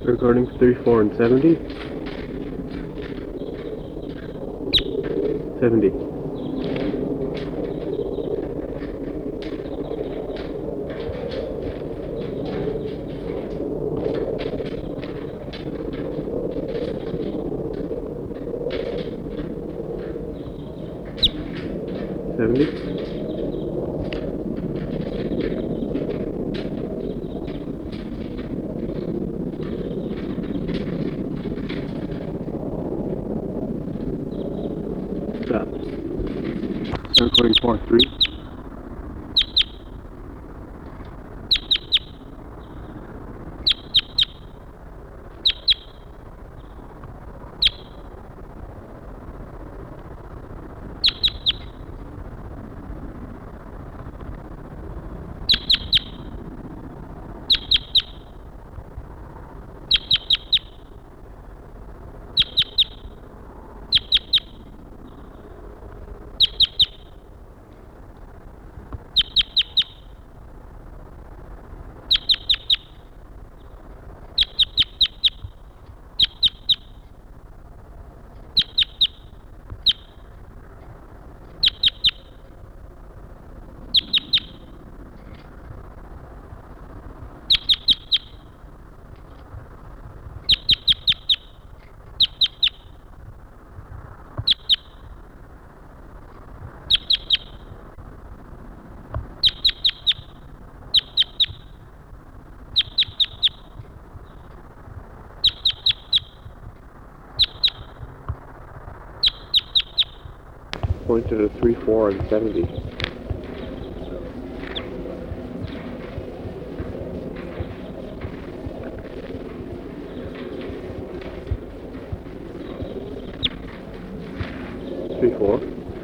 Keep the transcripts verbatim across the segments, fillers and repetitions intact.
Recording three, four, and seventy. Seventy. Seventy. Stop. Start recording four, three. Point to the three, four, and seventy. Three, four.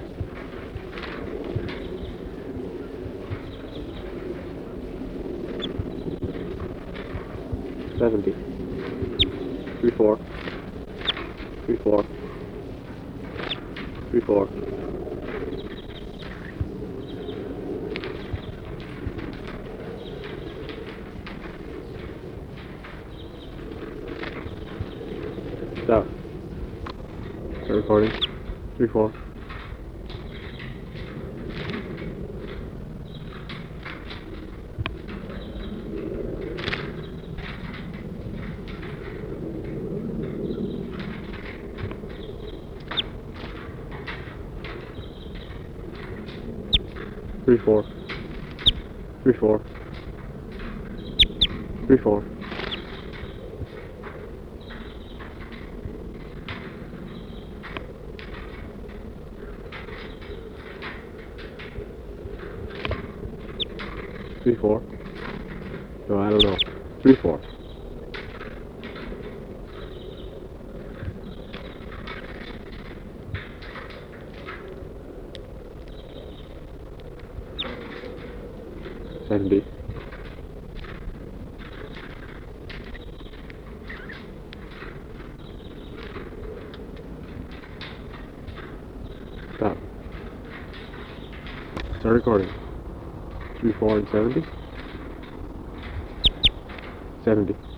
Seventy. Three, four. Three, four. Three, four. Stop. Start recording. Three, four. Three, four. Three, four. Three, four. Three, four. No, I don't know. Three, four. Seventy. Stop. Start recording. Three, four, and seventy. Seventy.